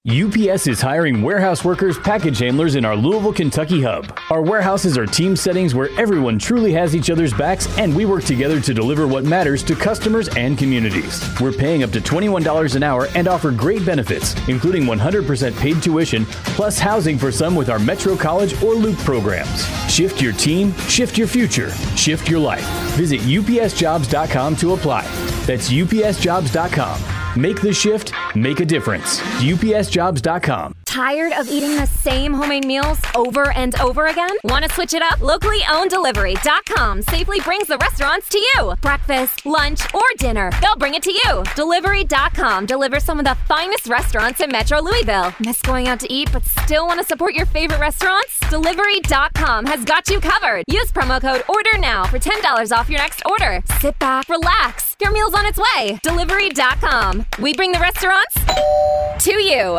UPS is hiring warehouse workers, package handlers in our Louisville, Kentucky hub. Our warehouses are team settings where everyone truly has each other's backs, and we work together to deliver what matters to customers and communities. We're paying up to $21 an hour and offer great benefits, including 100% paid tuition, plus housing for some with our Metro College or Loop programs. Shift your team, shift your future, shift your life. Visit upsjobs.com to apply. That's upsjobs.com. Make the shift, make a difference. upsjobs.com. Tired of eating the same homemade meals over and over again? Want to switch it up? Locally owned Delivery.com safely brings the restaurants to you. Breakfast, lunch, or dinner, they'll bring it to you. Delivery.com delivers some of the finest restaurants in Metro Louisville. Miss going out to eat but still want to support your favorite restaurants? Delivery.com has got you covered. Use promo code ORDERNOW for $10 off your next order. Sit back, relax. Your meal's on its way. Delivery.com. We bring the restaurants to you.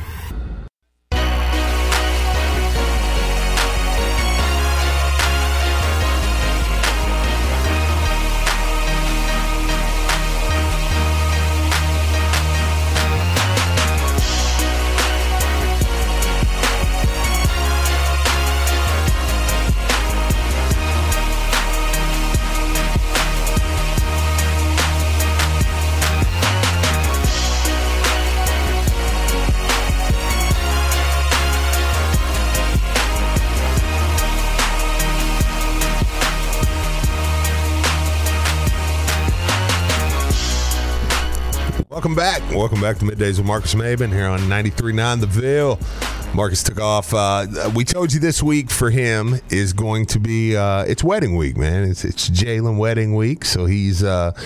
Welcome back to Middays with Marcus Maben here on 93.9 The Ville. Marcus took off. We told you this week for him is going to be it's wedding week, man. It's Jalen wedding week, so he's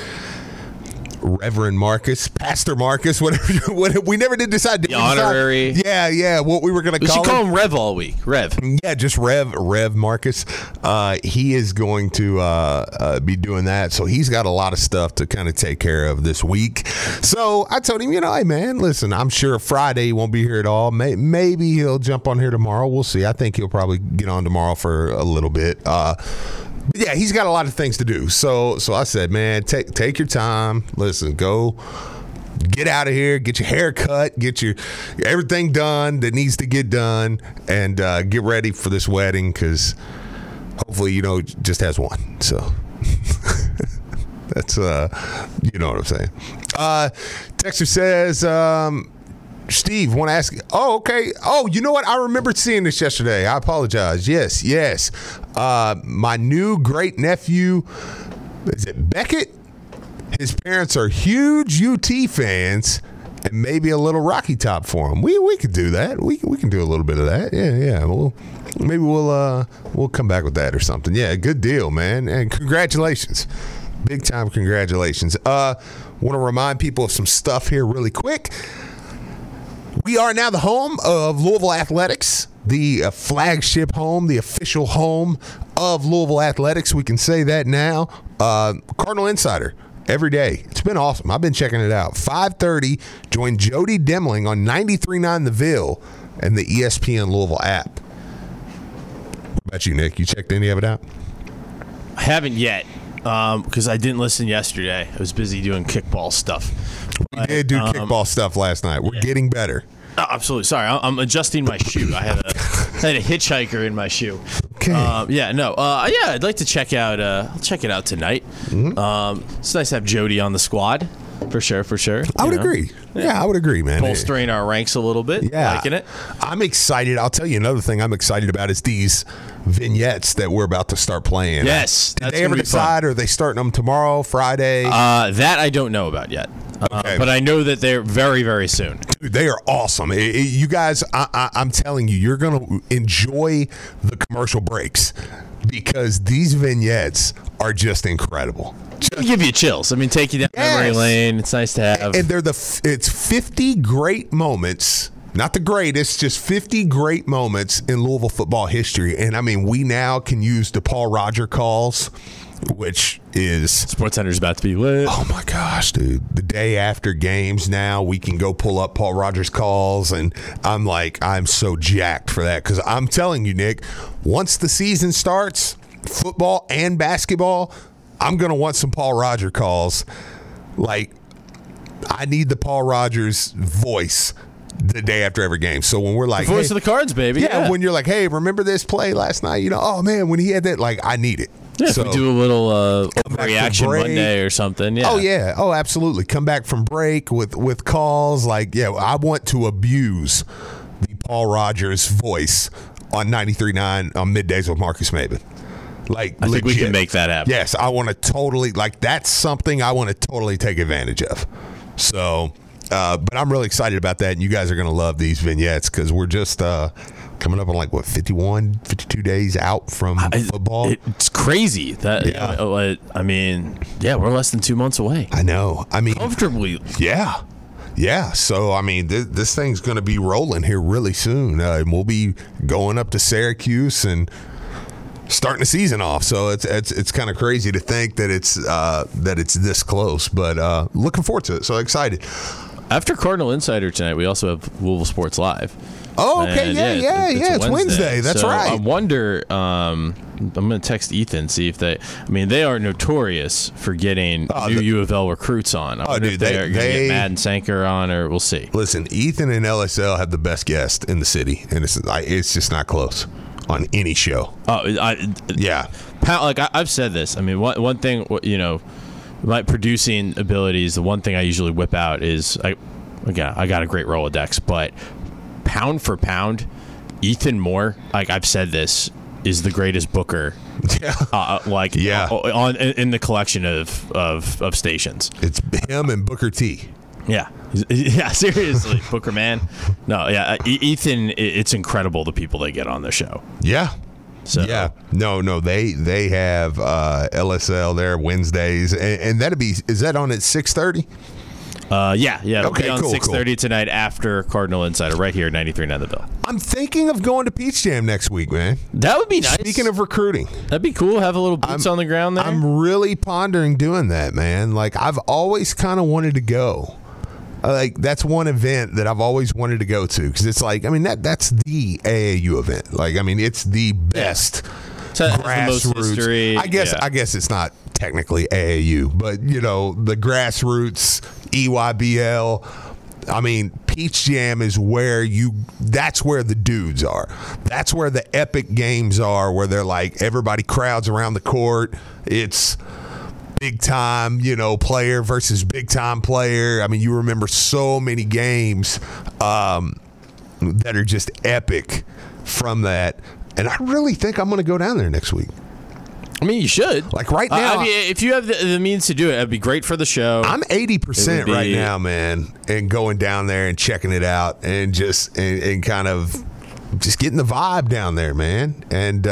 Reverend Marcus, Pastor Marcus, whatever. We never did decide. The honorary. Yeah. What we were going to call him. We should call him Rev all week. Rev. Yeah, just Rev Marcus. He is going to be doing that. So he's got a lot of stuff to kind of take care of this week. So I told him, hey, man, listen, I'm sure Friday he won't be here at all. Maybe he'll jump on here tomorrow. We'll see. I think he'll probably get on tomorrow for a little bit. Yeah, he's got a lot of things to do. So I said, man, take your time. Listen, go get out of here, get your hair cut, get your everything done that needs to get done, and get ready for this wedding because hopefully, just has one. So that's, you know what I'm saying. Texter says, Steve, want to ask? Oh, okay. Oh, you know what? I remember seeing this yesterday. I apologize. Yes. My new great nephew, is it Beckett? His parents are huge UT fans, and maybe a little Rocky Top for him. We could do that. We can do a little bit of that. Yeah. We'll come back with that or something. Yeah, good deal, man. And congratulations, big time congratulations. Want to remind people of some stuff here really quick. We are now the home of Louisville Athletics, the flagship home, the official home of Louisville Athletics. We can say that now. Cardinal Insider, every day. It's been awesome. I've been checking it out. 5:30, join Jody Demling on 93.9 The Ville and the ESPN Louisville app. What about you, Nick? You checked any of it out? I haven't yet because I didn't listen yesterday. I was busy doing kickball stuff. We did do kickball stuff last night. We're getting better. Oh, absolutely. Sorry, I'm adjusting my shoe. I had a hitchhiker in my shoe. Okay. I'd like to check out. I'll check it out tonight. Mm-hmm. It's nice to have Jody on the squad. For sure. I would agree. Yeah, I would agree, man. Bolstering our ranks a little bit. Yeah. Liking it. I'm excited. I'll tell you another thing I'm excited about is these vignettes that we're about to start playing. Yes. Did they ever decide? Or are they starting them tomorrow, Friday? That I don't know about yet. Okay. But I know that they're very, very soon. Dude, they are awesome. You guys, I'm telling you, you're going to enjoy the commercial breaks because these vignettes are just incredible. It'll give you chills. I mean, take you down memory lane. It's nice to have. And it's 50 great moments. Not the greatest, just 50 great moments in Louisville football history. And, I mean, we now can use the Paul Roger calls, which is... SportsCenter's about to be lit. Oh, my gosh, dude. The day after games now, we can go pull up Paul Rogers calls. And I'm so jacked for that. Because I'm telling you, Nick, once the season starts, football and basketball, I'm going to want some Paul Roger calls. I need the Paul Rogers voice the day after every game. So when we're like, Voice hey, of the Cards, baby. yeah, when you're like, hey, remember this play last night? Oh man, when he had that, like, I need it. Yeah, so, if we do a little reaction break. Monday or something. Yeah. Oh yeah. Oh, absolutely. Come back from break with calls. Like, yeah, I want to abuse the Paul Rogers voice on 93.9 on middays with Marcus Maben. Like, I think we legit. can make that happen. Yes, I want to totally, like, that's something I want to totally take advantage of. So, but I'm really excited about that, and you guys are going to love these vignettes because we're just coming up on, like, what, 51, 52 days out from football? It's crazy. That Yeah. I mean, yeah, we're less than 2 months away. I know. I mean, Comfortably. yeah. Yeah, so I mean, this thing's going to be rolling here really soon, and we'll be going up to Syracuse and starting the season off. So it's kind of crazy to think that it's this close, but looking forward to it. So excited. After Cardinal Insider tonight, we also have Louisville Sports Live. Oh, okay, And yeah. It's Wednesday. That's so right. I wonder. I'm going to text Ethan, see if they. I mean, they are notorious for getting new U of L recruits on. I wonder if they are going to get Madden Sanker on, or we'll see. Listen, Ethan and LSL have the best guest in the city, and it's just not close on any show. Yeah. Like I've said this. I mean, one thing, my producing abilities, the one thing I usually whip out is I got a great Rolodex, but pound for pound, Ethan Moore, like I've said this, is the greatest booker. Yeah. In the collection of stations. It's him and Booker T. Yeah. Yeah, seriously, Booker, man. No, yeah, Ethan, it's incredible the people they get on the show. Yeah. So yeah, no, they have LSL there Wednesdays, and is that on at 6:30? Yeah, it'll Okay, be on cool, 6:30 tonight after Cardinal Insider, right here at 93.9 The Bill. I'm thinking of going to Peach Jam next week, man. That would be nice. Speaking of recruiting, that'd be cool. Have a little boots on the ground there. I'm really pondering doing that, man. Like, I've always kind of wanted to go. Like, that's one event that I've always wanted to go to because it's like, I mean, that's the AAU event. Like, I mean, it's the best grassroots. The most history. I guess it's not technically AAU, but the grassroots EYBL. I mean, Peach Jam is that's where the dudes are. That's where the epic games are, where they're like everybody crowds around the court. It's big time, player versus big time player. I mean, you remember so many games that are just epic from that. And I really think I'm going to go down there next week. I mean, you should. Like right now. I mean, if you have the means to do it, it'd be great for the show. I'm 80% right now, man, and going down there and checking it out and just and kind of just getting the vibe down there, man. And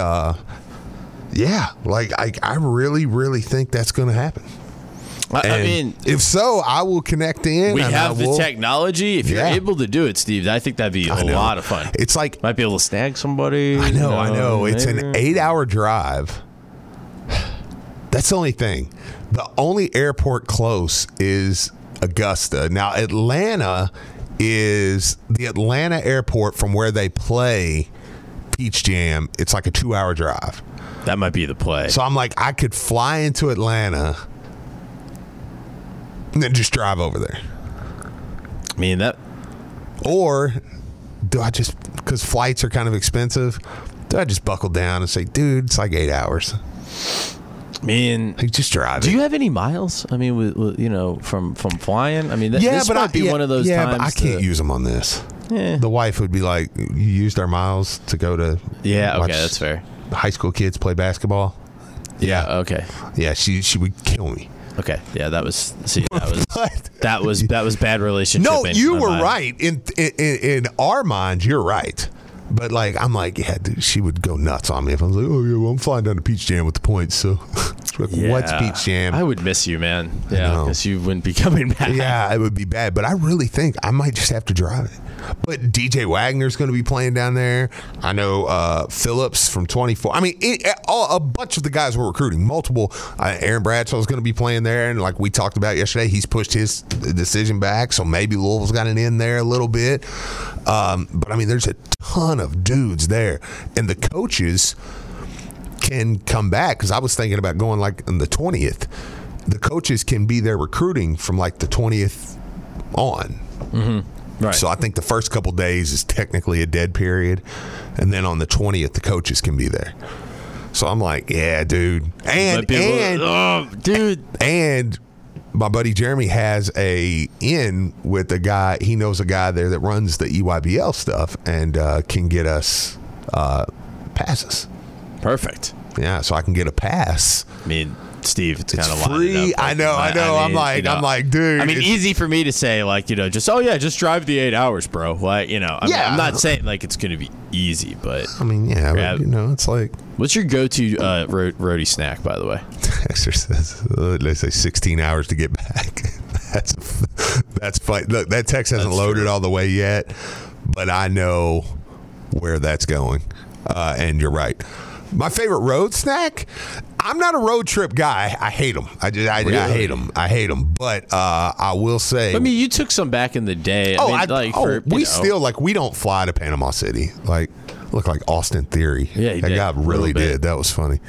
yeah, like I really, really think that's going to happen. I mean, if so, I will connect in. We have the technology. If you're able to do it, Steve, I think that'd be a lot of fun. It's like might be able to snag somebody. I know. It's an 8-hour drive. That's the only thing. The only airport close is Augusta. Now, Atlanta is the Atlanta airport from where they play Peach Jam. It's like a 2-hour drive. That might be the play. So I'm like, I could fly into Atlanta and then just drive over there. I mean, that. Or do I just, because flights are kind of expensive, do I just buckle down and say, dude, it's like 8 hours? I mean, like, just drive. Do you have any miles? I mean, with from flying. I mean, this might be one of those times. But I can't use them on this. Yeah. The wife would be like, "You used our miles to go to." Yeah. Okay, that's fair. High school kids play basketball. Yeah. Okay. Yeah, she would kill me. Okay. Yeah, that was that was bad relationship. No, you were right. In our minds, you're right. But, like, I'm like, yeah, dude, she would go nuts on me if I was like, oh, yeah, well, I'm flying down to Peach Jam with the points. So, like, what's Peach Jam? I would miss you, man. Yeah, because you wouldn't be coming back. Yeah, it would be bad. But I really think I might just have to drive it. But DJ Wagner's going to be playing down there. I know Phillips from 24. I mean, a bunch of the guys we're recruiting. Multiple. Aaron Bradshaw's going to be playing there. And like we talked about yesterday, he's pushed his decision back. So maybe Louisville's got an in there a little bit. But, I mean, there's a ton of dudes there. And the coaches can come back. Because I was thinking about going like on the 20th. The coaches can be there recruiting from like the 20th on. Mm-hmm. Right. So I think the first couple days is technically a dead period, and then on the 20th, the coaches can be there. So I'm like, yeah, dude. And my buddy Jeremy has a in with a guy. He knows a guy there that runs the EYBL stuff and can get us passes. Perfect. Yeah, so I can get a pass. I mean, Steve, it's kind of free. I know. I'm like, dude. I mean, easy for me to say, like, just drive the 8 hours, bro. Like, I'm not saying like it's going to be easy, but I mean, it's like. What's your go-to roadie snack, by the way? Texter says, they say 16 hours to get back. That's fine. Look, that text hasn't loaded all the way yet, but I know where that's going. And you're right. My favorite road snack? I'm not a road trip guy. I hate them. I hate them. I hate them. But I will say. I mean, you took some back in the day. We don't fly to Panama City. Like, look like Austin Theory. Yeah, that guy really did. That was funny.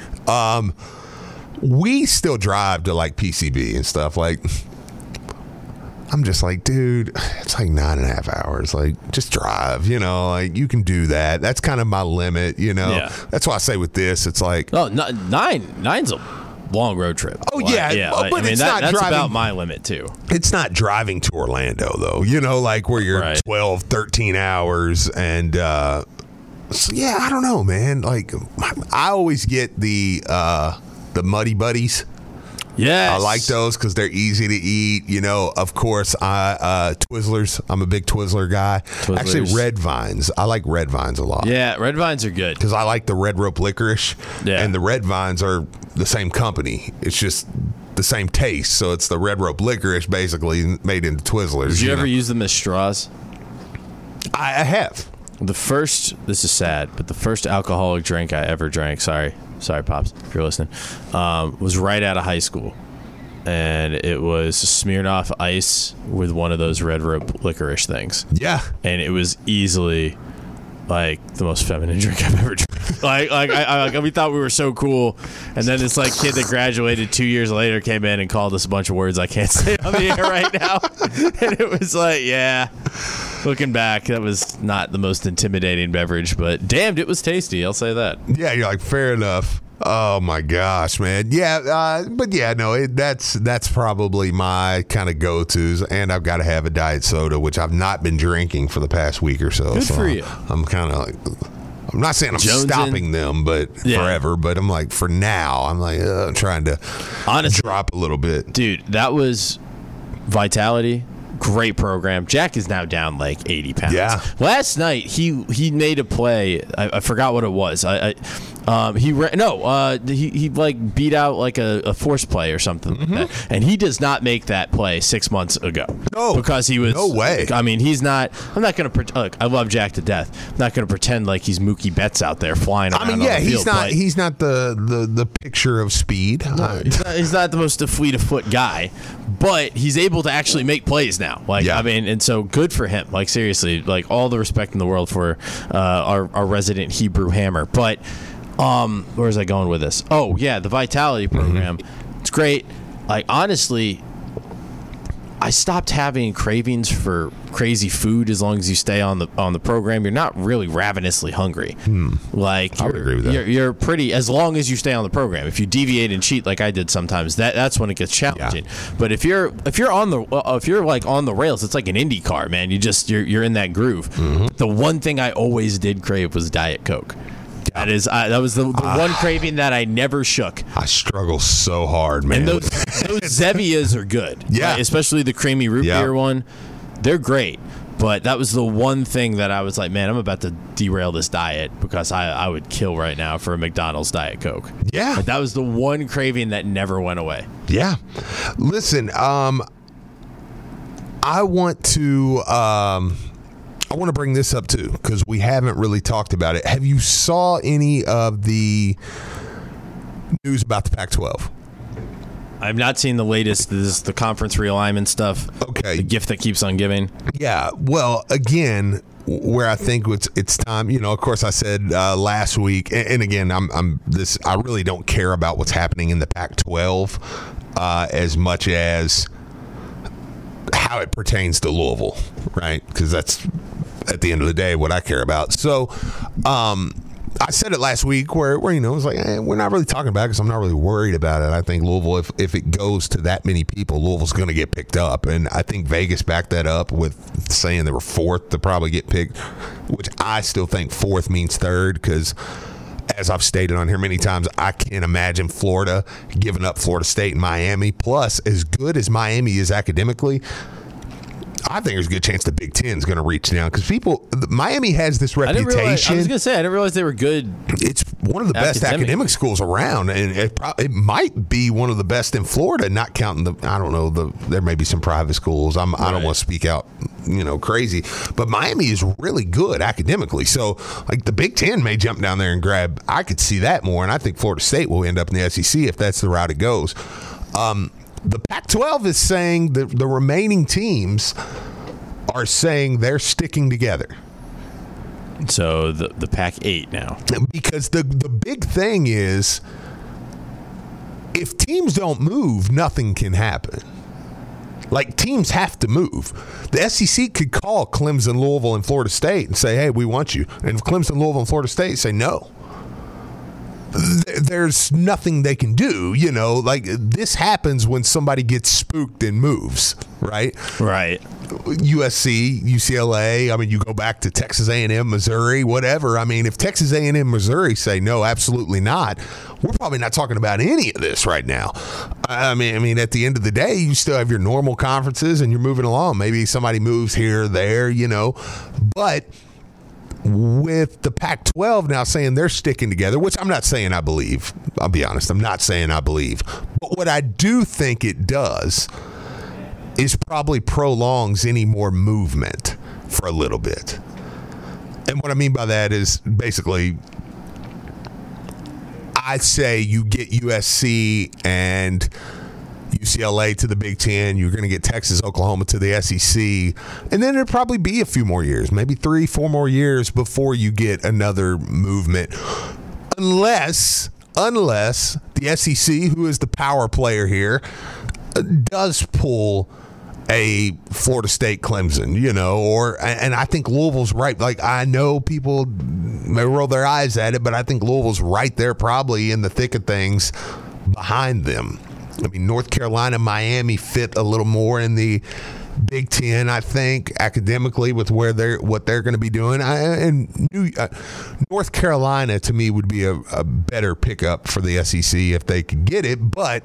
We still drive to like PCB and stuff. Like, I'm just like, dude, it's like 9.5 hours. Like, just drive, like you can do that. That's kind of my limit, Yeah. That's why I say with this, it's like, nine's a long road trip. Oh, yeah. But it's not that's driving, about my limit too. It's not driving to Orlando though, like where you're 12, 13 hours. And, so yeah, I don't know, man. Like, I always get the Muddy Buddies. Yes. I like those because they're easy to eat. Of course, Twizzlers. I'm a big Twizzler guy. Actually, Red Vines. I like Red Vines a lot. Yeah, Red Vines are good. Because I like the Red Rope licorice. Yeah. And the Red Vines are the same company. It's just the same taste. So it's the Red Rope licorice basically made into Twizzlers. Did you ever use them as straws? I have. This is sad, but the first alcoholic drink I ever drank, sorry, Pops, if you're listening, was right out of high school. And it was Smirnoff Ice with one of those Red Rope licorice things. Yeah. And it was easily like the most feminine drink I've ever drank. Like we thought we were so cool, and then this like kid that graduated 2 years later came in and called us a bunch of words I can't say on the air right now. And it was like, yeah. Looking back, that was not the most intimidating beverage, but damned, it was tasty. I'll say that. Yeah, you're like, fair enough. Oh my gosh, man. Yeah, but yeah, no, that's probably my kind of go-tos, and I've got to have a diet soda, which I've not been drinking for the past week or so. Good for you. I'm kind of like, I'm not saying I'm stopping them, but forever. But I'm like, for now, I'm like trying to drop a little bit. Dude, that was Vitality. Great program. Jack is now down like 80 pounds. Yeah. Last night he made a play. I forgot what it was. He like beat out like a force play or something like that. And he does not make that play 6 months ago. No. Because he was. No way. I mean, he's not. I'm not going to. Look, I love Jack to death. I'm not going to pretend like he's Mookie Betts out there flying around. I mean, yeah, on the field, he's not the picture of speed. No, he's not the most fleet of foot guy, but he's able to actually make plays now. Like, I mean, and so good for him. Like, seriously, like all the respect in the world for our resident Hebrew Hammer. But where was I going with this? Oh, yeah, the Vitality program. It's great. Like, honestly, I stopped having cravings for crazy food as long as you stay on the program. You're not really ravenously hungry. Like, I would agree with that. You're pretty, as long as you stay on the program. If you deviate and cheat like I did sometimes, that's when it gets challenging. Yeah. But if you're like on the rails, it's like an Indy car, man. You're in that groove. The one thing I always did crave was Diet Coke. That was the one craving that I never shook. I struggle so hard, man. And those Zevias are good. Yeah. Right? Especially the creamy root beer one. They're great. But that was the one thing that I was like, man, I'm about to derail this diet because I would kill right now for a McDonald's Diet Coke. Yeah. But that was the one craving that never went away. Yeah. Listen, I want to bring this up too because we haven't really talked about it. Have you saw any of the news about the Pac-12? I've not seen the latest. This is the conference realignment stuff. Okay. The gift that keeps on giving. Yeah. Well, again, where I think it's time, of course I said last week, and again, I really don't care about what's happening in the Pac-12 as much as how it pertains to Louisville, right? Because that's, at the end of the day, what I care about. So, I said it last week where it was like, we're not really talking about it because I'm not really worried about it. I think Louisville, if it goes to that many people, Louisville's going to get picked up. And I think Vegas backed that up with saying they were fourth to probably get picked, which I still think fourth means third because, as I've stated on here many times, I can't imagine Florida giving up Florida State and Miami. Plus, as good as Miami is academically, I think there's a good chance the Big Ten is going to reach down because Miami has this reputation. I was going to say, I didn't realize they were good. It's one of the best academic schools around, and it might be one of the best in Florida, not counting there may be some private schools. I don't want to speak out, crazy, but Miami is really good academically. So, like, the Big Ten may jump down there and grab. I could see that more, and I think Florida State will end up in the SEC if that's the route it goes. The Pac-12 is saying that the remaining teams are saying they're sticking together. So the Pac-8 now. Because the big thing is, if teams don't move, nothing can happen. Like, teams have to move. The SEC could call Clemson, Louisville, and Florida State and say, hey, we want you. And if Clemson, Louisville, and Florida State say no, there's nothing they can do. Like, this happens when somebody gets spooked and moves, right? Right. USC, UCLA, I mean, you go back to Texas A&M, Missouri, whatever. I mean, if Texas A&M, Missouri say no, absolutely not, we're probably not talking about any of this right now. I mean, at the end of the day, you still have your normal conferences and you're moving along. Maybe somebody moves here or there, but with the Pac-12 now saying they're sticking together, which I'm not saying I believe. I'll be honest. I'm not saying I believe. But what I do think it does is probably prolongs any more movement for a little bit. And what I mean by that is basically, I say you get USC and UCLA to the Big Ten, you're going to get Texas, Oklahoma to the SEC, and then it'll probably be a few more years, maybe 3-4 more years before you get another movement. Unless the SEC, who is the power player here, does pull a Florida State Clemson, and I think Louisville's right. Like, I know people may roll their eyes at it, but I think Louisville's right there probably in the thick of things behind them. I mean, North Carolina, Miami fit a little more in the Big Ten, I think, academically with what they're going to be doing. North Carolina, to me, would be a better pickup for the SEC if they could get it. But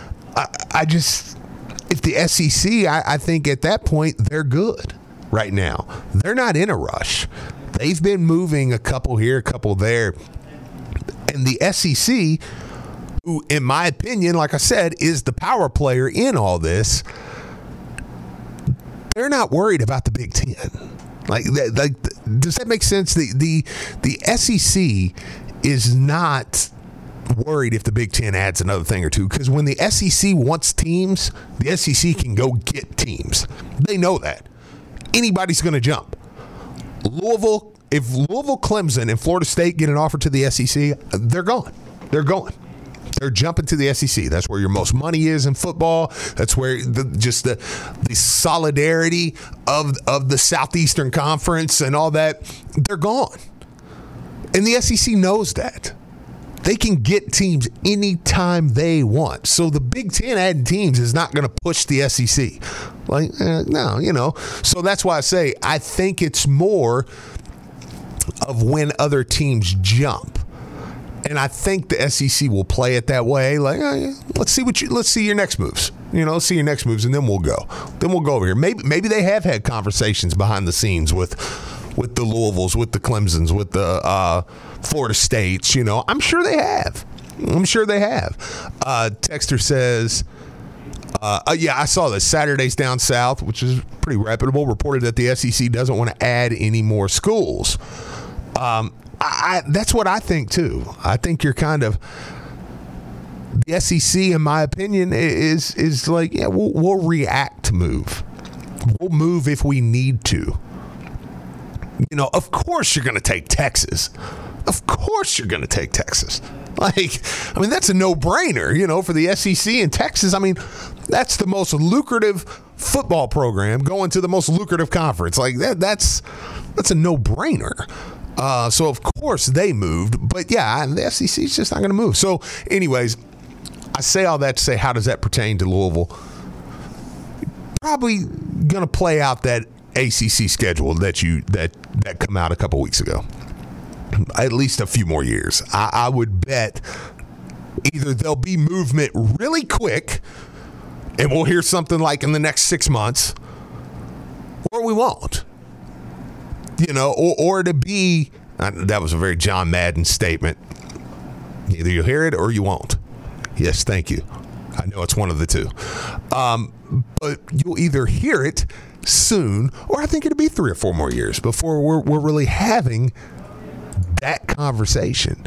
if the SEC, I think at that point they're good right now. They're not in a rush. They've been moving a couple here, a couple there, and the SEC, who, in my opinion, like I said, is the power player in all this, they're not worried about the Big Ten. Like, does that make sense? The SEC is not worried if the Big Ten adds another thing or two, because when the SEC wants teams, the SEC can go get teams. They know that. Anybody's going to jump. If Louisville, Clemson, and Florida State get an offer to the SEC, they're going. They're going. They're jumping to the SEC. That's where your most money is in football. That's where the solidarity of the Southeastern Conference and all that, they're gone. And the SEC knows that. They can get teams anytime they want. So the Big Ten adding teams is not going to push the SEC. No. So that's why I say I think it's more of when other teams jump. And I think the SEC will play it that way. Like, let's see your next moves. Let's see your next moves, and then we'll go. Then we'll go over here. Maybe they have had conversations behind the scenes with the Louisvilles, with the Clemsons, with the Florida States. I'm sure they have. Texter says, I saw this. Saturdays Down South, which is pretty reputable, reported that the SEC doesn't want to add any more schools. That's what I think, too. I think you're kind of – the SEC, in my opinion, is like, we'll react to move. We'll move if we need to. Of course you're going to take Texas. Of course you're going to take Texas. That's a no-brainer, for the SEC and Texas. That's the most lucrative football program going to the most lucrative conference. Like that's a no-brainer. So, of course, they moved. But, yeah, the SEC is just not going to move. So, anyways, I say all that to say, how does that pertain to Louisville? Probably going to play out that ACC schedule that come out a couple weeks ago. At least a few more years. I would bet either there'll be movement really quick, and we'll hear something like in the next 6 months, or we won't. You know, or to be, that was a very John Madden statement. Either you'll hear it or you won't. Yes, thank you. I know it's one of the two. But you'll either hear it soon, or I think it'll be 3 or 4 more years before we're really having that conversation.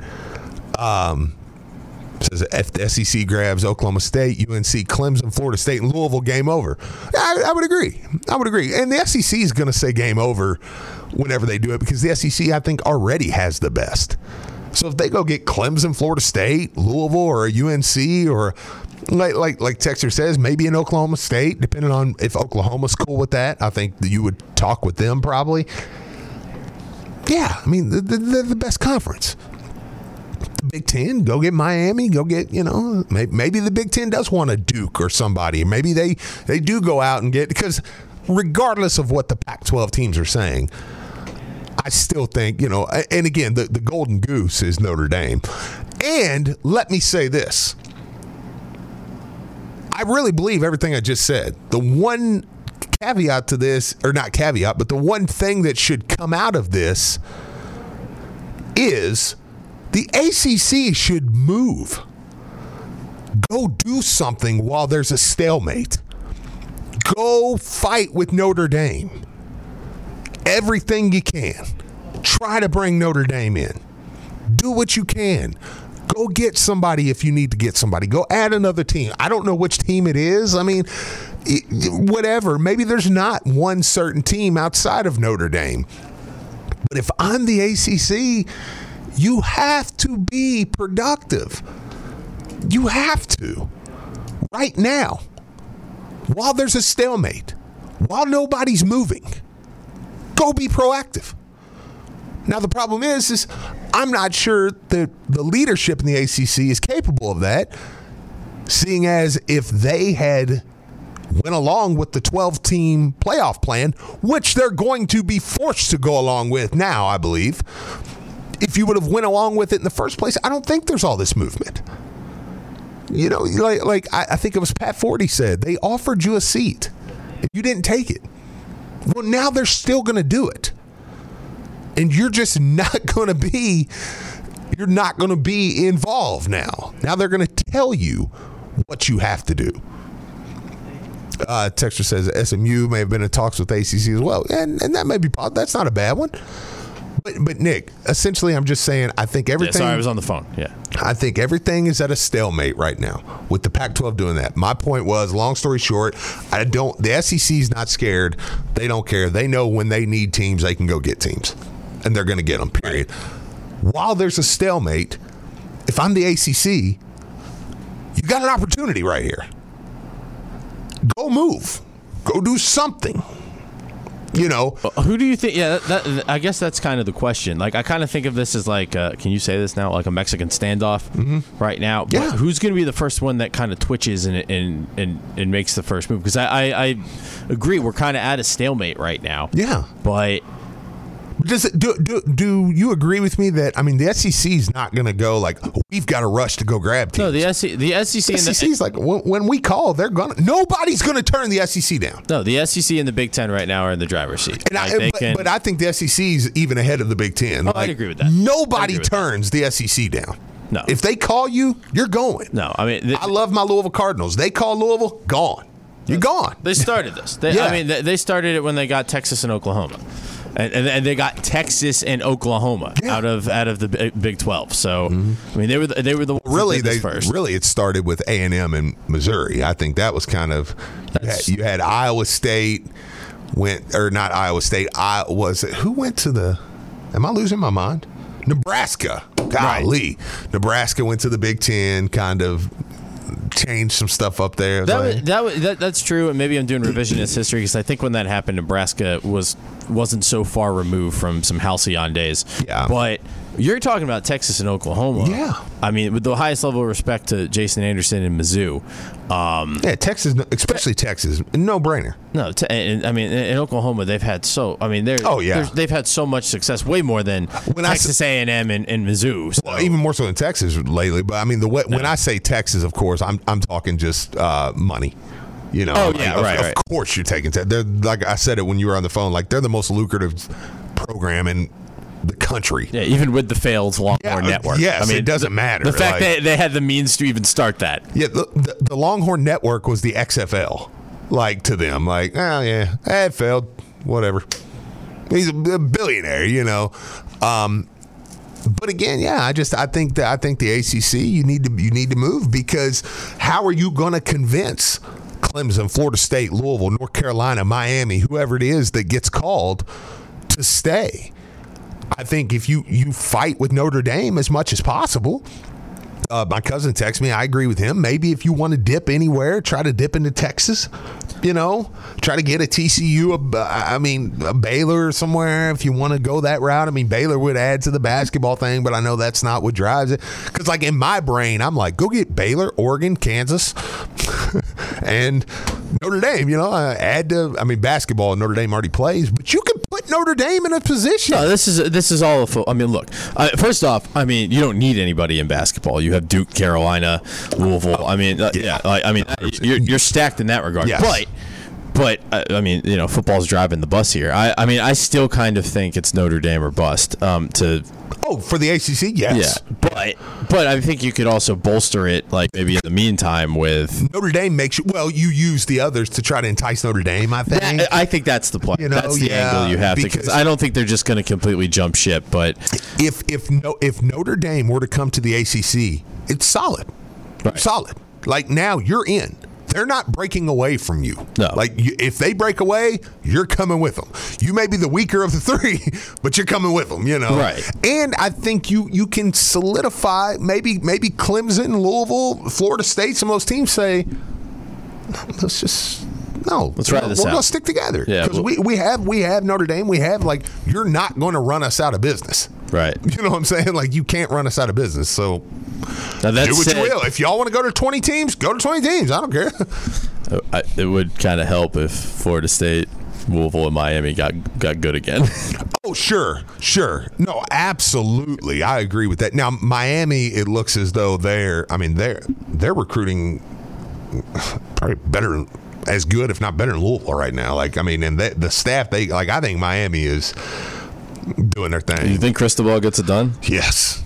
Says if the SEC grabs Oklahoma State, UNC, Clemson, Florida State, and Louisville, game over. I would agree. And the SEC is going to say game over whenever they do it because the SEC, I think, already has the best. So if they go get Clemson, Florida State, Louisville, or a UNC, or like Texter says, maybe an Oklahoma State, depending on if Oklahoma's cool with that, I think that you would talk with them probably. Yeah, I mean, they're the best conference. The Big Ten, go get Miami, go get, maybe the Big Ten does want a Duke or somebody. Maybe they do go out and get, because regardless of what the Pac-12 teams are saying, I still think, and again, the golden goose is Notre Dame. And let me say this. I really believe everything I just said. The one caveat to this, or not caveat, but the one thing that should come out of this is the ACC should move. Go do something while there's a stalemate. Go fight with Notre Dame. Everything you can. Try to bring Notre Dame in. Do what you can. Go get somebody if you need to get somebody. Go add another team. I don't know which team it is. I mean, whatever. Maybe there's not one certain team outside of Notre Dame. But if I'm the ACC, you have to be productive. You have to. Right now. While there's a stalemate. While nobody's moving. Go be proactive. Now, the problem is I'm not sure that the leadership in the ACC is capable of that, seeing as if they had went along with the 12-team playoff plan, which they're going to be forced to go along with now, I believe. If you would have went along with it in the first place, I don't think there's all this movement. I think it was Pat Forty said, they offered you a seat. If you didn't take it. Well, now they're still going to do it. And you're just not going to be involved now. Now they're going to tell you what you have to do. Texter says SMU may have been in talks with ACC as well. And that may be, that's not a bad one. But Nick, essentially I'm just saying I think everything. Yeah, sorry, I was on the phone. Yeah. I think everything is at a stalemate right now with the Pac-12 doing that. My point was, long story short, the SEC is not scared. They don't care. They know when they need teams, they can go get teams. And they're going to get them, period. While there's a stalemate, if I'm the ACC, you got an opportunity right here. Go move. Go do something. Who do you think? Yeah, I guess that's kind of the question. Like, I kind of think of this as like, can you say this now? Like a Mexican standoff right now. Yeah. But who's going to be the first one that kind of twitches and makes the first move? Because I agree, we're kind of at a stalemate right now. Yeah. But do you agree with me that, I mean, the SEC is not going to go like, we've got to rush to go grab teams. No, the SEC is like, when we call, nobody's going to turn the SEC down. No, the SEC and the Big Ten right now are in the driver's seat. And but I think the SEC is even ahead of the Big Ten. Oh, I'd agree with that. Nobody turns the SEC down. No. If they call you, you're going. No, I mean, I love my Louisville Cardinals. They call Louisville, gone. You're gone. They started this. They started it when they got Texas and Oklahoma. And they got Texas and Oklahoma out of the Big 12. So I mean, they were the ones really that did this first. Really, it started with A&M and Missouri. I think that was kind of you had Iowa State not Iowa State. Who went to the? Am I losing my mind? Nebraska. Golly, right. Nebraska went to the Big Ten, kind of change some stuff up there. That's true, and maybe I'm doing revisionist history because I think when that happened, Nebraska wasn't so far removed from some halcyon days. Yeah. But you're talking about Texas and Oklahoma. Yeah. I mean, with the highest level of respect to Jason Anderson and Mizzou. Texas, especially Texas, no brainer. No, in Oklahoma, they've had they've had so much success, way more than Texas A&M and Mizzou. So. Well, even more so in Texas lately. But I mean, when I say Texas, of course, I'm talking just money. You know, of course you're taking Texas. They're, like I said it when you were on the phone, like they're the most lucrative program in the country. Yeah, even with the failed Longhorn Network. Yes, I mean, it doesn't matter. The fact that they had the means to even start that. Yeah, the Longhorn Network was the XFL, like, to them. Like, it failed. Whatever. He's a billionaire, you know. But again, I think the ACC, you need to move, because how are you going to convince Clemson, Florida State, Louisville, North Carolina, Miami, whoever it is that gets called to stay? I think if you fight with Notre Dame as much as possible. My cousin texted me. I agree with him. Maybe if you want to dip anywhere, try to dip into Texas. You know, try to get a TCU, a Baylor somewhere if you want to go that route. I mean, Baylor would add to the basketball thing, but I know that's not what drives it. Because, like, in my brain, I'm like, go get Baylor, Oregon, Kansas, and Notre Dame. You know, add to. I mean, basketball Notre Dame already plays, but you can put Notre Dame in a position. No, this is all. I mean, look. First off, I mean, you don't need anybody in basketball. You have Duke, Carolina, Louisville. I mean, you're stacked in that regard. Yes. But I mean, you know, football's driving the bus here. I mean, I still kind of think it's Notre Dame or bust. For the ACC, yes. Yeah, but I think you could also bolster it, like, maybe in the meantime with Notre Dame makes you. Well, you use the others to try to entice Notre Dame. I think. I think that's the play. You know, that's the angle you have, because I don't think they're just going to completely jump ship. But if Notre Dame were to come to the ACC, it's solid. Right. Solid. Like, now you're in. They're not breaking away from you. No. Like, if they break away, you're coming with them. You may be the weaker of the three, but you're coming with them, you know. Right. And I think you can solidify, maybe Clemson, Louisville, Florida State, some of those teams say, let's try this out. We're going to stick together. Yeah. Because we have Notre Dame. We have, like, you're not going to run us out of business. Right. You know what I'm saying? Like, you can't run us out of business. So do what you will. If y'all want to go to 20 teams, go to 20 teams. I don't care. It would kind of help if Florida State, Louisville, and Miami got good again. Oh, sure. No, absolutely. I agree with that. Now, Miami, it looks as though they're recruiting probably better, as good, if not better, than Louisville right now. Like, I mean, and the staff, I think Miami is doing their thing. You think Cristobal gets it done? Yes.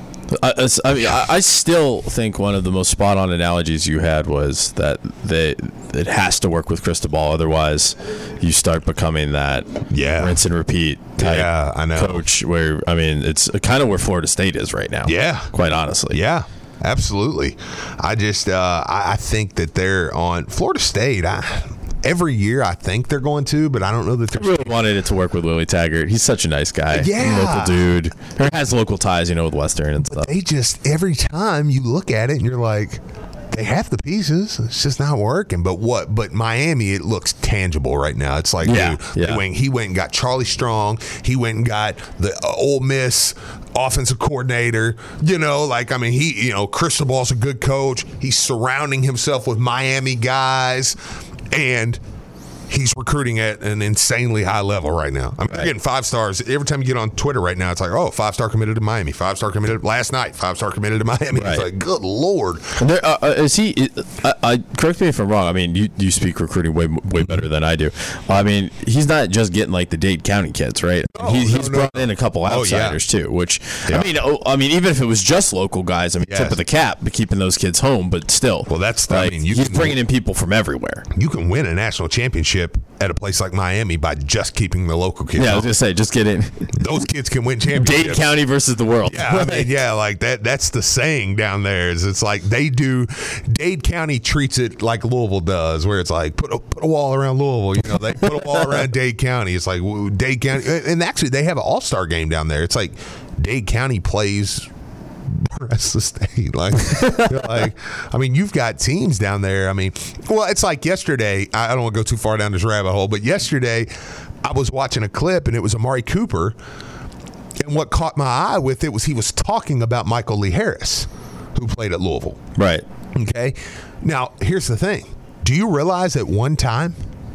I still think one of the most spot-on analogies you had was that it has to work with Cristobal, otherwise you start becoming that rinse and repeat type coach. Where, I mean, it's kind of where Florida State is right now. Yeah, quite honestly. Yeah, absolutely. I just I think that they're on Florida State. Every year I think they're going to, but I don't know that they're. I really wanted it to work with Willie Taggart. He's such a nice guy. Yeah. Local dude. Or has local ties, you know, with Western and stuff. They just, every time you look at it and you're like, they have the pieces. It's just not working. But Miami, it looks tangible right now. It's like, dude, he went and got Charlie Strong. He went and got the Ole Miss offensive coordinator. You know, like, I mean, Cristobal's a good coach. He's surrounding himself with Miami guys. And he's recruiting at an insanely high level right now. I mean, you're getting 5 stars. Every time you get on Twitter right now, it's like, 5-star committed to Miami, 5-star committed last night, 5-star committed to Miami. Right. It's like, good Lord. There, is he? Correct me if I'm wrong. I mean, you speak recruiting way better than I do. I mean, he's not just getting like the Dade County kids, right? He's brought in a couple outsiders too. Which I mean, even if it was just local guys, I mean, tip of the cap, keeping those kids home, but still. Well, that's like, he's bringing in people from everywhere. You can win a national championship at a place like Miami by just keeping the local kids. Yeah, I was gonna say, just get in. Those kids can win championships. Dade County versus the world. Yeah, I mean, like that's the saying down there. Is it's like they do. Dade County treats it like Louisville does, where it's like put a wall around Louisville. You know, they put a wall around Dade County. It's like Dade County, and actually they have an all-star game down there. It's like Dade County plays the rest of the state. Like, you're like, I mean, you've got teams down there. I mean, well, it's like yesterday. I don't want to go too far down this rabbit hole, but yesterday I was watching a clip, and it was Amari Cooper. And what caught my eye with it was he was talking about Michael Lee Harris, who played at Louisville. Right. Okay. Now, here's the thing. Do you realize at one time,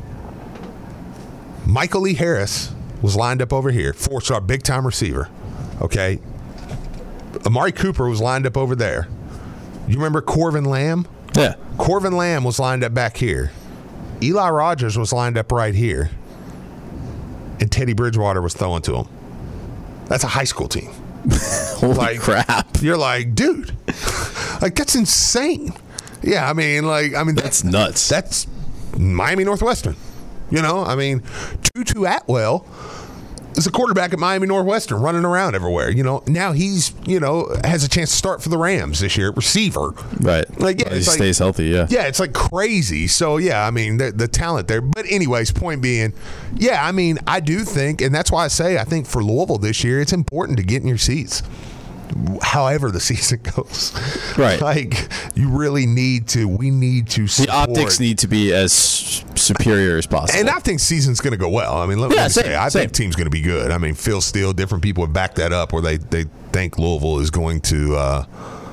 Michael Lee Harris was lined up over here, 4-star big-time receiver. Okay. Amari Cooper was lined up over there. You remember Corvin Lamb? Yeah. Corvin Lamb was lined up back here. Eli Rogers was lined up right here. And Teddy Bridgewater was throwing to him. That's a high school team. Holy crap. You're like, dude, like, that's insane. Yeah, I mean, that's nuts. That's Miami Northwestern. You know, I mean, Tutu Atwell is a quarterback at Miami Northwestern running around everywhere. You know, now he's, has a chance to start for the Rams this year at receiver. Right. Like, yeah, he stays healthy, yeah. Yeah, it's like crazy. So, yeah, I mean, the talent there. But anyways, point being, yeah, I mean, I do think, and that's why I think for Louisville this year, it's important to get in your seats. However the season goes. Right. Like, we need to support. The optics need to be as superior as possible. And I think season's going to go well. I mean, let me say, I think team's going to be good. I mean, Phil Steele, different people have backed that up where they think Louisville is going to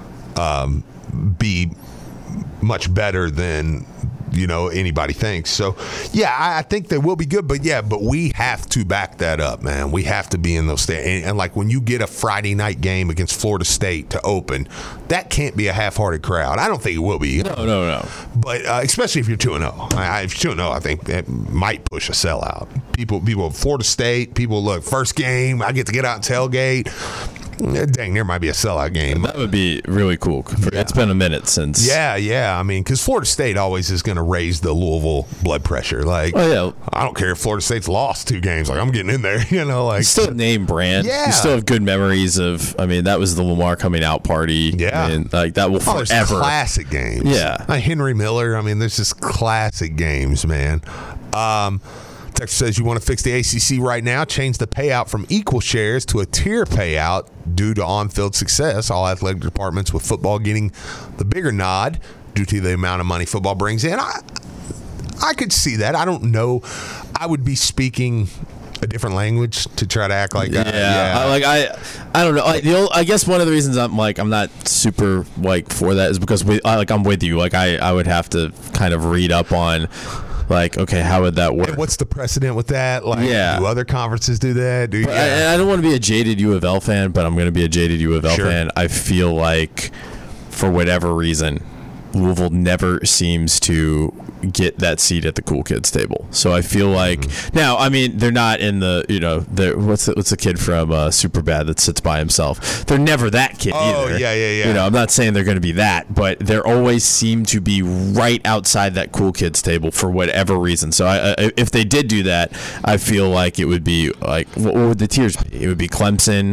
be much better than anybody thinks. So, yeah, I think they will be good. But we have to back that up, man. We have to be in those states. And like when you get a Friday night game against Florida State to open, that can't be a half-hearted crowd. I don't think it will be. No. But especially if you're 2-0. If you're 2-0, I think it might push a sellout. People, Florida State, look, first game, I get to get out and tailgate. Dang, there might be a sellout game. That would be really cool. It's been a minute since. Yeah. I mean, because Florida State always is going to raise the Louisville blood pressure. Like, I don't care if Florida State's lost 2 games. Like, I'm getting in there. Like, still name brand. Yeah. You still have good memories of. I mean, that was the Lamar coming out party. Yeah, and like that will forever. There's classic games. Yeah, Henry Miller. I mean, there's just classic games, man. Texas says you want to fix the ACC right now, change the payout from equal shares to a tier payout due to on-field success. All athletic departments with football getting the bigger nod due to the amount of money football brings in. I could see that. I don't know. I would be speaking a different language to try to act like that. Yeah. I don't know. I guess one of the reasons I'm not super for that is because I'm with you. Like I would have to kind of read up on. Like, okay, how would that work? And what's the precedent with that? Like, do other conferences do that? I don't want to be a jaded U of L fan, but I'm going to be a jaded U of L fan. I feel like, for whatever reason, Louisville never seems to get that seat at the cool kids table. So I feel like now, I mean, they're not in the what's the kid from Superbad that sits by himself. They're never that kid either. Oh yeah. I'm not saying they're going to be that, but they always seem to be right outside that cool kids table for whatever reason. So if they did do that, I feel like it would be like, what would the tiers be? It would be Clemson.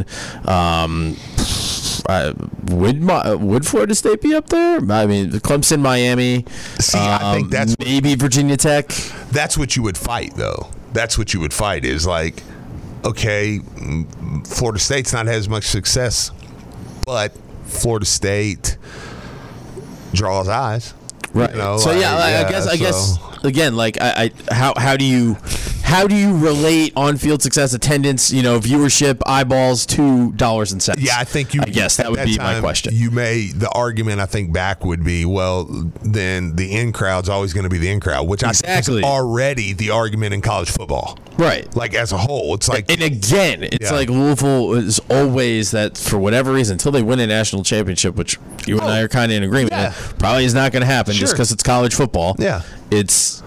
Would Florida State be up there? I mean, Clemson, Miami. See, I think that's maybe Virginia Tech. That's what you would fight, though. That's what you would fight is like, okay, Florida State's not had as much success, but Florida State draws eyes. Right. So I guess again, like how do you relate on-field success, attendance, viewership, eyeballs to dollars and cents? Yeah, I think I guess that would be my question. The argument I think back would be, well, then the in crowd's always going to be the in crowd, which I think is already the argument in college football. Right. Like as a whole, it's like, and again, it's like Louisville is always that for whatever reason until they win a national championship, which you and I are kind of in agreement. Yeah. Probably is not going to happen just because it's college football. Yeah. It's.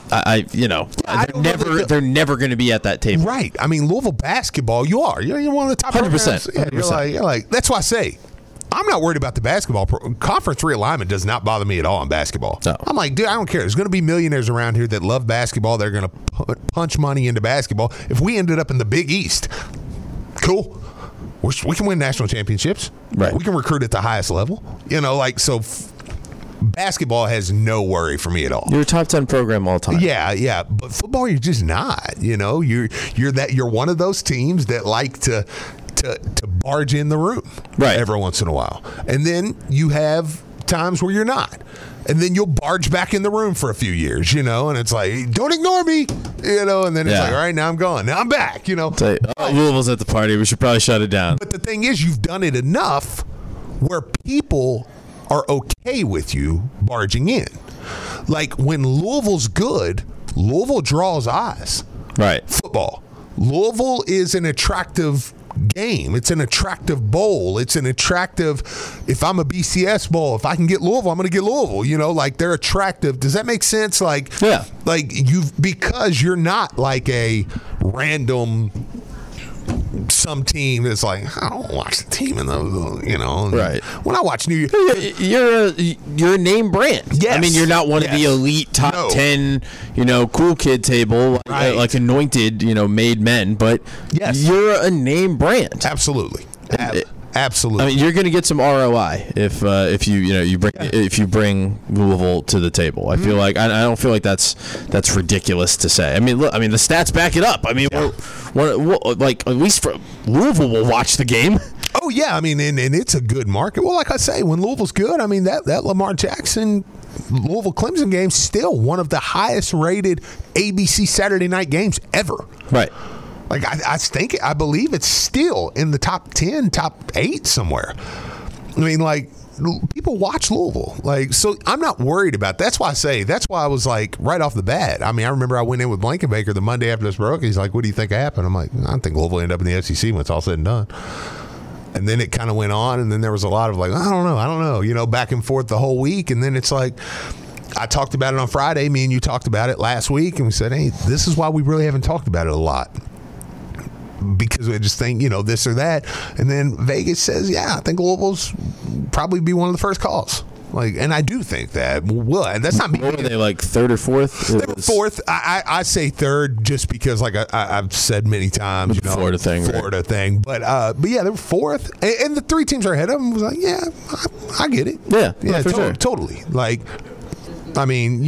They're never going to be at that table. Right. I mean, Louisville basketball, you're one of the top 100%. Yeah, you're like, that's why I say, I'm not worried about the basketball. Conference realignment does not bother me at all in basketball. No. I'm like, dude, I don't care. There's going to be millionaires around here that love basketball. They're going to punch money into basketball. If we ended up in the Big East, cool. We can win national championships. Right. We can recruit at the highest level. So basketball has no worry for me at all. You're a top 10 program all time. Yeah. But football, you're just not. You're one of those teams that like to to barge in the room right every once in a while. And then you have times where you're not. And then you'll barge back in the room for a few years, and it's like, don't ignore me, and then it's like, all right, now I'm gone. Now I'm back, Say, Louisville's at the party. We should probably shut it down. But the thing is, you've done it enough where people are okay with you barging in. Like when Louisville's good, Louisville draws eyes. Right. Football. Louisville is an attractive game. It's an attractive bowl. It's an attractive, if I'm a BCS bowl, if I can get Louisville, I'm going to get Louisville. Like they're attractive. Does that make sense? Like, yeah. Like because you're not like a random some team that's like, I don't watch the team in the, right. When I watch New York, you're a name brand. Yes. I mean, you're not one of the elite top 10, cool kid table, like anointed, made men, but you're a name brand. Absolutely. Absolutely. I mean, you're going to get some ROI if you bring Louisville to the table. I feel like I don't feel like that's ridiculous to say. I mean, look, the stats back it up. I mean, we're like at least for Louisville will watch the game. Oh yeah, and it's a good market. Well, like I say, when Louisville's good, that Lamar Jackson Louisville Clemson game's still one of the highest rated ABC Saturday night games ever. Right. Like, I believe it's still in the top 10, top 8 somewhere. I mean, like, people watch Louisville. Like, so I'm not worried about that. That's why I was like, right off the bat. I mean, I remember I went in with Blankenbaker the Monday after this broke. He's like, what do you think happened? I'm like, I think Louisville ended up in the SEC when it's all said and done. And then it kind of went on, and then there was a lot of like, I don't know, back and forth the whole week. And then it's like, I talked about it on Friday. Me and you talked about it last week, and we said, hey, this is why we really haven't talked about it a lot. Because we just think, this or that. And then Vegas says, I think Louisville's probably be one of the first calls. Like, and I do think that. Well, that's not me. What were they, like third or fourth? They were fourth. I say third just because, like I've said many times, Florida thing. But yeah, they were fourth, and the 3 teams are ahead of them. Was like, I get it. Yeah, for sure. Totally. Like, I mean,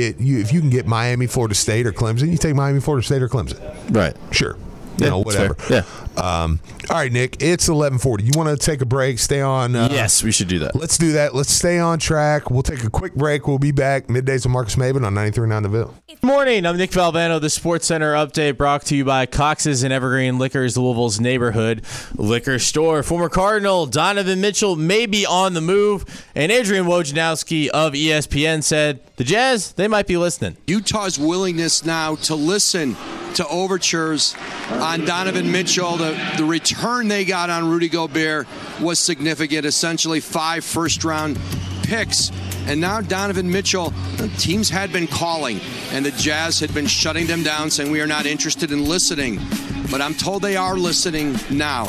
if you can get Miami, Florida State, or Clemson, you take Miami, Florida State, or Clemson. Right. Sure. Whatever. Yeah. All right, Nick, it's 11:40. You want to take a break? Stay on. Yes, we should do that. Let's do that. Let's stay on track. We'll take a quick break. We'll be back. Middays with Marcus Maben on 93.9 The Ville. Good morning. I'm Nick Valvano. The Sports Center update brought to you by Cox's and Evergreen Liquors, Louisville's neighborhood liquor store. Former Cardinal Donovan Mitchell may be on the move, and Adrian Wojnarowski of ESPN said the Jazz, they might be listening. Utah's willingness now to listen to overtures on Donovan Mitchell, the return they got on Rudy Gobert was significant, essentially 5 first-round picks. And now Donovan Mitchell, teams had been calling, and the Jazz had been shutting them down, saying we are not interested in listening. But I'm told they are listening now.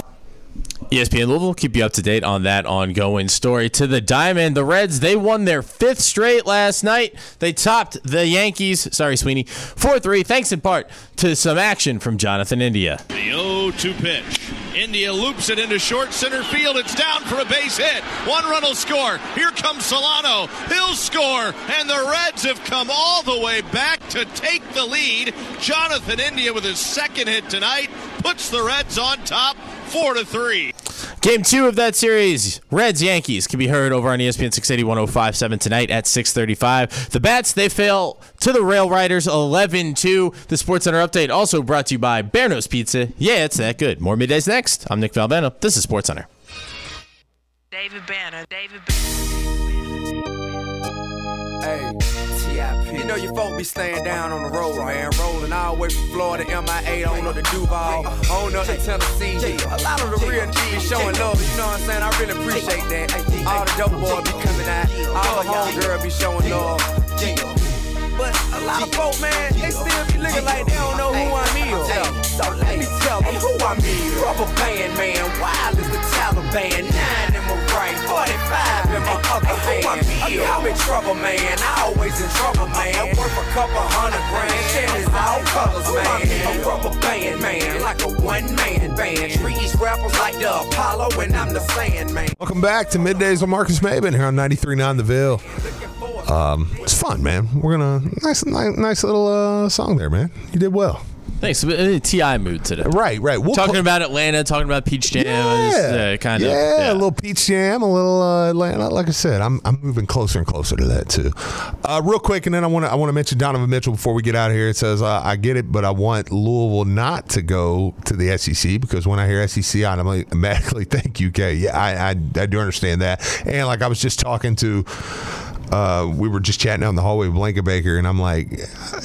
ESPN Louisville, keep you up to date on that ongoing story. To the Diamond, the Reds, they won their 5th straight last night. They topped the Yankees, sorry, Sweeney, 4-3, thanks in part to some action from Jonathan India. The 0-2 pitch. India loops it into short center field. It's down for a base hit. 1 run will score. Here comes Solano. He'll score. And the Reds have come all the way back to take the lead. Jonathan India with his 2nd hit tonight puts the Reds on top 4-3. Game 2 of that series, Reds-Yankees, can be heard over on ESPN 680 105.7 tonight at 6:35. The Bats, they fell to the Rail Riders 11-2. The Sports Center update also brought to you by Bear Nose Pizza. Yeah, it's that good. More middays next. I'm Nick Valvano. This is Sports Center. David Banner. Hey, T.I.P. You know your folk be staying down on the road, man. Rolling all the way from Florida, MIA, on up to Duval, on up to Tennessee. A lot of the real G's showing love, you know what I'm saying? I really appreciate that. All the dope boys be coming out, all the homegirls be showing love. But a lot of folk, man, they still be looking like they don't know who I'm is. So let me tell them who I'm is. Rubber band, man, wild as the Taliban. 9 in my right, 45 in my other hand. I'm in trouble, man, I always in trouble, man. Worth a couple $100 grand, it's all colors, man. A rubber band, man, like a one-man band. Treat these rappers like the Apollo, and I'm the Sandman. Welcome back to Middays with Marcus Maben here on 93.9 The Ville. It's fun, man. We're gonna nice little song there, man. You did well. Thanks. T.I. mood today. Right. We'll talking about Atlanta, talking about Peach Jam. Kind of. Yeah, a little Peach Jam, a little Atlanta. Like I said, I'm moving closer and closer to that too. Real quick, and then I want to mention Donovan Mitchell before we get out of here. It says, I get it, but I want Louisville not to go to the SEC because when I hear SEC, I automatically think UK. Yeah, I do understand that. And like I was just talking to, we were just chatting out in the hallway with Blanket Baker, and I'm like,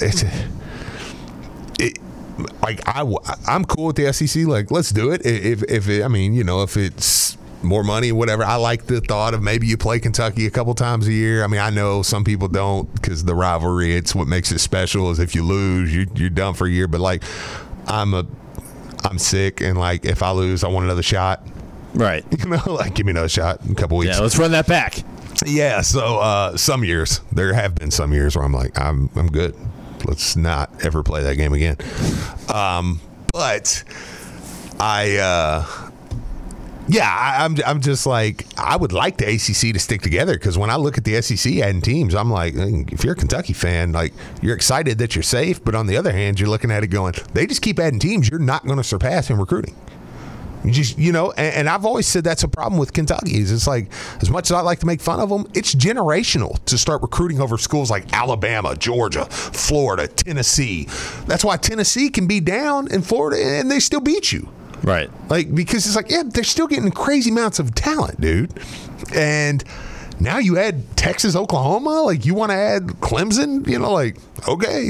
I'm cool with the SEC. Like, let's do it. If it's more money, whatever. I like the thought of maybe you play Kentucky a couple times a year. I mean, I know some people don't because the rivalry. It's what makes it special. Is if you lose, you're done for a year. But like, I'm sick, and like if I lose, I want another shot. Right. Like give me another shot in a couple weeks. Yeah, let's run that back. Yeah. So some years there have been some years where I'm like I'm good. Let's not ever play that game again. But I'm just like, I would like the ACC to stick together because when I look at the SEC adding teams, I'm like, if you're a Kentucky fan, like you're excited that you're safe, but on the other hand, you're looking at it going, they just keep adding teams you're not going to surpass in recruiting. You just, and I've always said that's a problem with Kentucky is it's like, as much as I like to make fun of them, it's generational to start recruiting over schools like Alabama, Georgia, Florida, Tennessee. That's why Tennessee can be down in Florida and they still beat you. Right. Like, because it's like, yeah, they're still getting crazy amounts of talent, dude. And now you add Texas, Oklahoma, like you want to add Clemson, like, okay.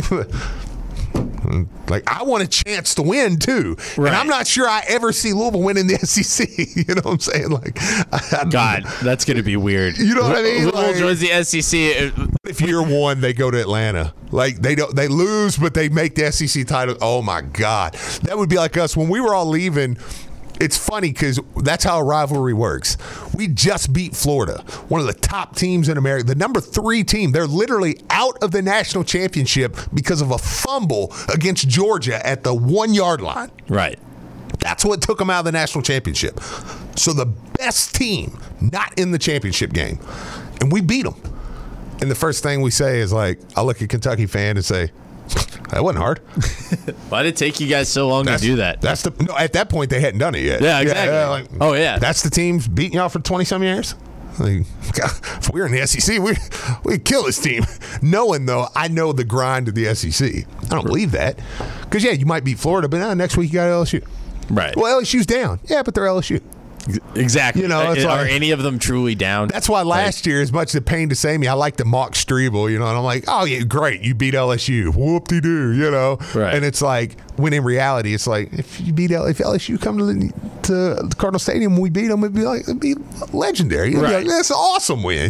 Like, I want a chance to win, too. Right. And I'm not sure I ever see Louisville win in the SEC. You know what I'm saying? Like, God, that's going to be weird. You know what I mean? Louisville joins the SEC. If year one, they go to Atlanta. Like, they lose, but they make the SEC title. Oh, my God. That would be like us. When we were all leaving, it's funny because that's how a rivalry works. We just beat Florida, one of the top teams in America, the number 3 team. They're literally out of the national championship because of a fumble against Georgia at the 1-yard line. Right. That's what took them out of the national championship. So the best team, not in the championship game. And we beat them. And the first thing we say is like, I look at Kentucky fan and say, that wasn't hard. Why did it take you guys so long to do that? At that point, they hadn't done it yet. Yeah, exactly. That's the team's beating y'all for 20-some years? Like, God, if we were in the SEC, we'd kill this team. Knowing, though, I know the grind of the SEC. I don't believe that. Because, you might beat Florida, but next week you got LSU. Right. Well, LSU's down. Yeah, but they're LSU. Exactly. It's are any of them truly down? That's why last year, as much as it pained to say me, I like to mock Strebel, and I'm like, oh, yeah, great, you beat LSU. Whoop-de-doo, Right. And it's like, when in reality, it's like, if LSU come to the Cardinal Stadium and we beat them, it'd be legendary. It'd be like, that's an awesome win,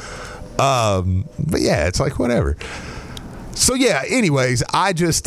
But, yeah, it's like, whatever. So, yeah, anyways, I just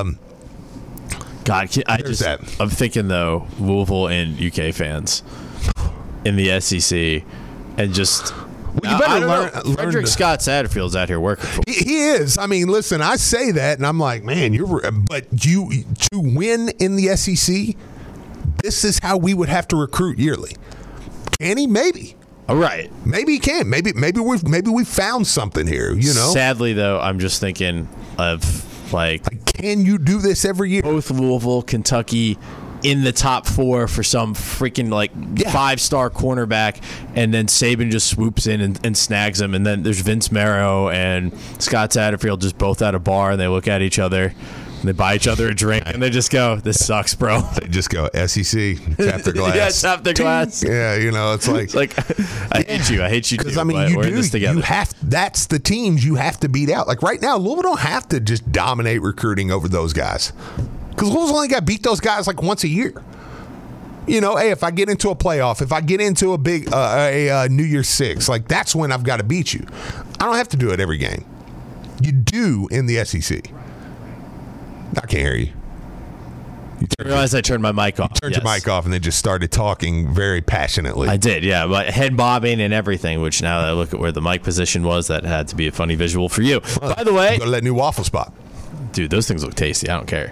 I'm thinking, though, Louisville and UK fans in the SEC and just you better learn Frederick Scott Satterfield's out here working for He is. I mean, listen, I say that, and I'm like, man, to win in the SEC, this is how we would have to recruit yearly. Can he? Maybe. All right. Maybe he can. Maybe we've found something here, Sadly, though, I'm just thinking of, can you do this every year? Both Louisville, Kentucky in the top 4 for some freaking 5-star cornerback, and then Saban just swoops in and snags him, and then there's Vince Marrow and Scott Satterfield just both at a bar, and they look at each other and they buy each other a drink, and they just go, this sucks, bro. They just go, SEC, tap their glass. Yeah, tap their glass. Yeah, it's like I hate you because we're in this together. That's the teams you have to beat out. Like right now, Louisville don't have to just dominate recruiting over those guys. Because Louisville's only got to beat those guys once a year. Hey, if I get into a playoff, if I get into a big New Year's Six, that's when I've got to beat you. I don't have to do it every game. You do in the SEC. I can't hear you. I realized I turned my mic off. You turned your mic off and then just started talking very passionately. I did, yeah. But head bobbing and everything, which now that I look at where the mic position was, that had to be a funny visual for you. By the way, go to that new waffle spot. Dude, those things look tasty. I don't care.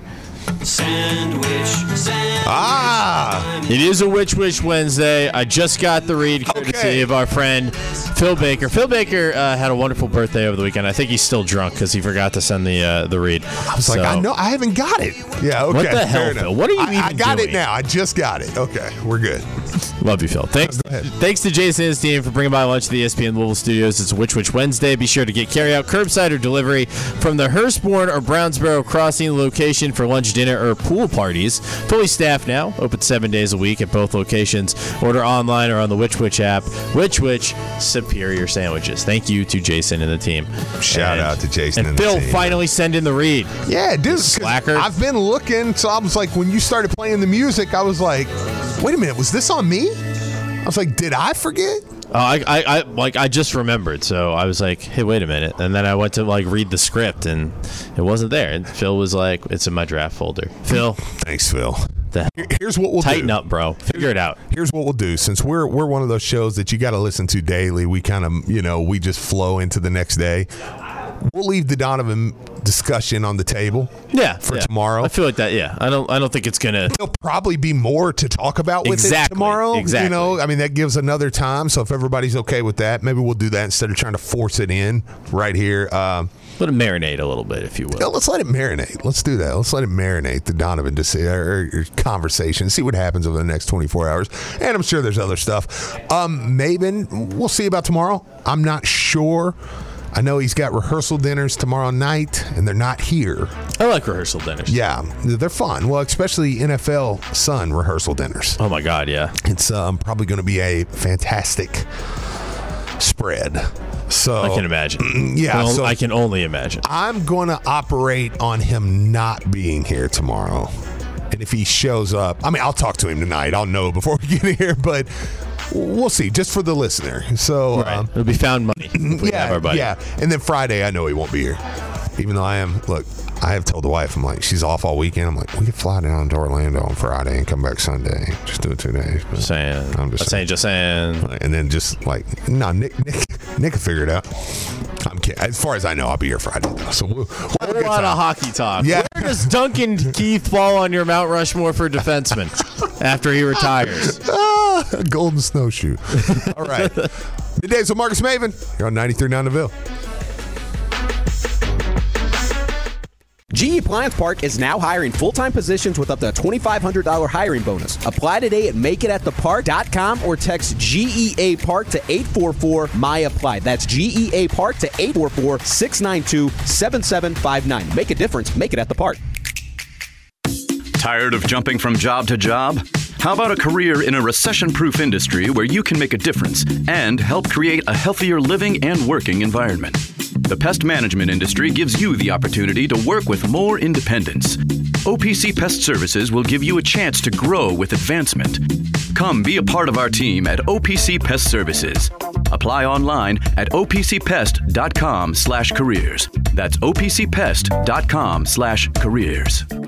It is a Which Wish Wednesday. I just got the read courtesy of our friend Phil Baker. Phil Baker had a wonderful birthday over the weekend. I think he's still drunk because he forgot to send the read. I was like, I haven't got it. Yeah, okay. What the hell, Phil? What are you even I got doing? it now. I just got it. Okay, we're good. Love you, Phil. Thanks to Jason and his team for bringing by lunch to the ESPN Louisville studios. It's a Which Wish Wednesday. Be sure to get carryout, curbside, or delivery from the Hurstbourne or Brownsboro Crossing location for lunch, dinner, or pool parties. Fully staffed now, open 7 days a week at both locations. Order online or on the Which Wish app. Which Wish, superior sandwiches. Thank you to Jason and the team. Shout out to Jason and Phil the team. finally send in the read. Yeah, dude. Slacker. I've been looking, so I was like, when you started playing the music, I was like, wait a minute, was this on me? I was like, did I forget? I just remembered, so I was like, hey, wait a minute. And then I went to read the script, and it wasn't there. And Phil was like, it's in my draft folder. Phil. Thanks, Phil. Here's what we'll tighten up, bro. Figure it out. Here's what we'll do. Since we're one of those shows that you got to listen to daily, we kind of, we just flow into the next day. We'll leave the Donovan discussion on the table. For tomorrow. I feel like that. Yeah, I don't think it's gonna. There'll probably be more to talk about with it tomorrow. Exactly. I mean, that gives another time. So if everybody's okay with that, maybe we'll do that instead of trying to force it in right here. Let it marinate a little bit, if you will. Yeah, let's let it marinate. Let's do that. Let's let it marinate, the Donovan conversation. See what happens over the next 24 hours. And I'm sure there's other stuff. Maven, we'll see about tomorrow. I'm not sure. I know he's got rehearsal dinners tomorrow night, and they're not here. I like rehearsal dinners. Yeah, they're fun. Well, especially NFL Sun rehearsal dinners. Oh, my God, yeah. It's probably going to be a fantastic spread. So I can imagine. Yeah, so I can only imagine. I'm going to operate on him not being here tomorrow. And if he shows up, I'll talk to him tonight. I'll know before we get here, but we'll see, just for the listener. So it'll be found money if we have our buddy. Yeah, and then Friday, I know he won't be here. Even though I have told the wife, I'm like, she's off all weekend. I'm like, we could fly down to Orlando on Friday and come back Sunday. Just do it 2 days. Just saying. And then Nick can figure it out. I'm kidding. As far as I know, I'll be here Friday. So we'll have a lot of hockey talk. Yeah. Where does Duncan Keith fall on your Mount Rushmore for defenseman after he retires? Golden snowshoe. All right. Middays with Marcus Maven. You're on 93.9 The Ville. GE Appliance Park is now hiring full-time positions with up to a $2,500 hiring bonus. Apply today at makeitатthepark.com or text GEA Park to 844-MY-APPLY. That's GEA Park to 844-692-7759. Make a difference. Make it at the park. Tired of jumping from job to job? How about a career in a recession-proof industry where you can make a difference and help create a healthier living and working environment? The pest management industry gives you the opportunity to work with more independence. OPC Pest Services will give you a chance to grow with advancement. Come be a part of our team at OPC Pest Services. Apply online at opcpest.com/careers. That's opcpest.com/careers.